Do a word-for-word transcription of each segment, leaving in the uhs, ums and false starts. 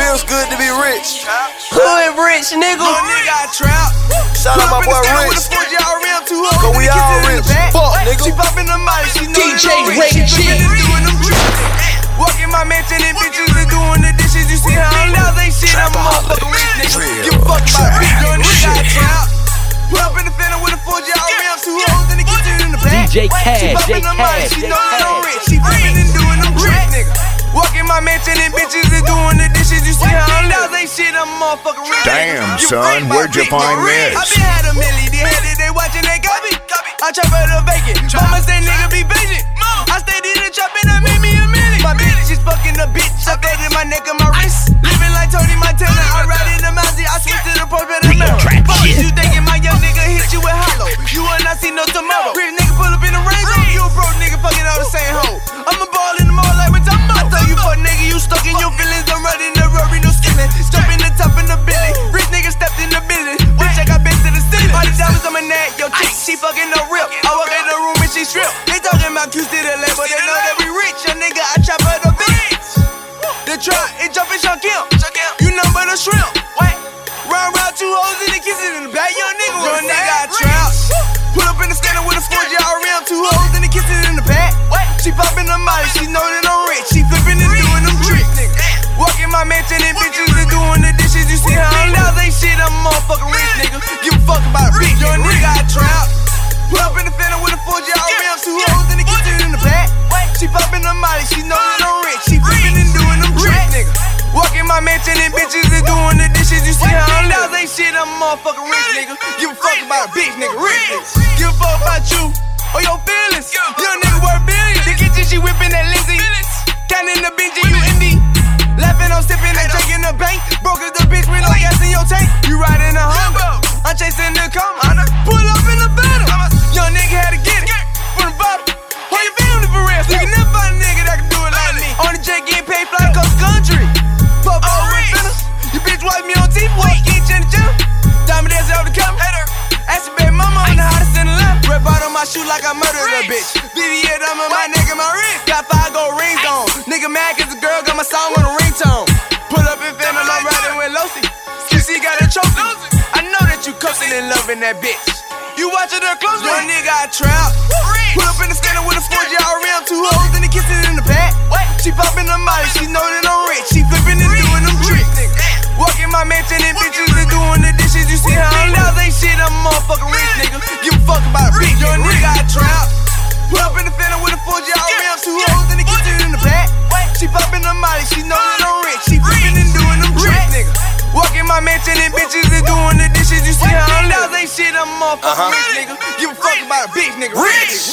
feels good to be rich. Hood rich, nigga. Little nigga, I trap. Shout out my boy Rich. Cause we all rich. Fuck, nigga. She poppin' the molly, she know D J that I'm Ray rich. She G. flippin' and doing them tricks. Walk in my mansion and bitches are doing the dishes. You see how I'm down, ain't shit. I'm a motherfucking rich nigga. Give a fuck about a bitch. Little nigga, I trap. Pull up in the Phantom with a four J Ram, two hoes in the kitchen in the back. D J Cash, She poppin' the molly, she know that I'm rich. She flippin' and doing them tricks, nigga. Walk in my mansion and bitches are doing the dishes. You see how I'm down, ain't shit. I'm a motherfucking rich nigga. Damn, Give a son, fuck about where'd you a bitch, find nigga. this? I been had a milli, they had it, they watching, they copy. I trap out the bacon. Mama say nigga be patient. I stayed in the trap and I made me a million. My bitch is fucking the bitch. I fed in my neck and my wrist. Living like Tony Montana. I ride in the Mazda. I switch to the Porsche and the Mero. Fuck you thinking my young nigga hit you with hollow. You will not see no tomorrow. Rich nigga pull up in the Range Rover. You a broke nigga fucking all the same hoe. I'm a ball in the mall like with Tom. I tell you fuck nigga, you stuck in your feelings. I'm riding the Rory, no skillin'. Jump in the top in the Billy. Rich nigga stepped in the building. Bitch, I got bitch to the ceiling. All the diamonds on my neck. Yo, chick, she fucking no real. I walk in the room and she strip. They talking about Q to the left, but they know that we rich. Your nigga, I chop her the bitch. The trap, it jumpin' Sean Kim. You number the shrimp. Round round two hoes in the kisses in the back. Young nigga, young nigga, I trap. Pull up in the scanner with a four J Ram, two hoes in the kisses in the back. She poppin' the molly, she know that I'm rich. She flippin' and doing them tricks. Walk in my mansion and bitches are doing the dishes. You see how I'm down, ain't shit. I'm a motherfucking rich nigga. Give a fuck about a bitch. Young nigga, I trap. Pull up in the Phantom with a four J Ram, two hoes in the kitchen in the back. She poppin' the molly, she know that I'm rich. She flippin' and doing them tricks, nigga. Walk in my mansion and bitches are doing the dishes. You see how I'm down, ain't shit. I'm a motherfucking rich nigga. Give a fuck about a bitch, nigga. Rich nigga. Give a fuck about you or your feelings. Young nigga worth billions. The kitchen, she whippin' that Lizzie. Counting the binge, you indie. Laughing, I'm sipping and drinking the bank. Broke as the bitch with no gas in your tank. You riding a Humbo, I'm chasing the coma. Pull up in the Phantom. Young nigga had to get it from the bottom. Hold your family for real. You can never find a nigga that can do it like me. On the jet, getting paid, fly across the country. Pop over with Phantom. You bitch watch me on T V, watch each in the gym. Diamond dance over the camera. Ask your baby mama, I'm the hottest in the land. Red bot on my shoe like I murdered a bitch. B B A diamond, my neck and my wrist. Got five gold rings on. Nigga mad cause the girl got my song on the ringtone. Pull up in Phantom, I'm riding with Losi. She got a trophy. I know that you cussing and loving that bitch. You watching her closely. Young nigga, I trap. Pull up in the scanner with a four J Ram, two hoes in the kitchen in the back. She poppin' the molly, she know that I'm rich. She flippin' and doing them tricks. Walk in my mansion and bitches are doing the dishes. You see how I'm down, ain't shit. I'm a motherfucking rich nigga. Give a fuck about a bitch. Young nigga, I trap. Pull up in the Phantom with a four J Ram, two hoes in the kitchen in the back. She poppin' the molly, she know that I'm rich. She flippin' and doing them tricks, nigga. Walk in my mansion and bitches are doing the dishes. You see how I'm down, ain't shit. I'm a motherfucking rich nigga. Give a fuck about a bitch, nigga. Rich.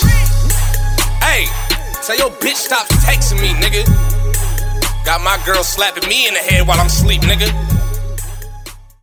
Hey, tell your bitch stop texting me, nigga. Got my girl slapping me in the head while I'm asleep, nigga.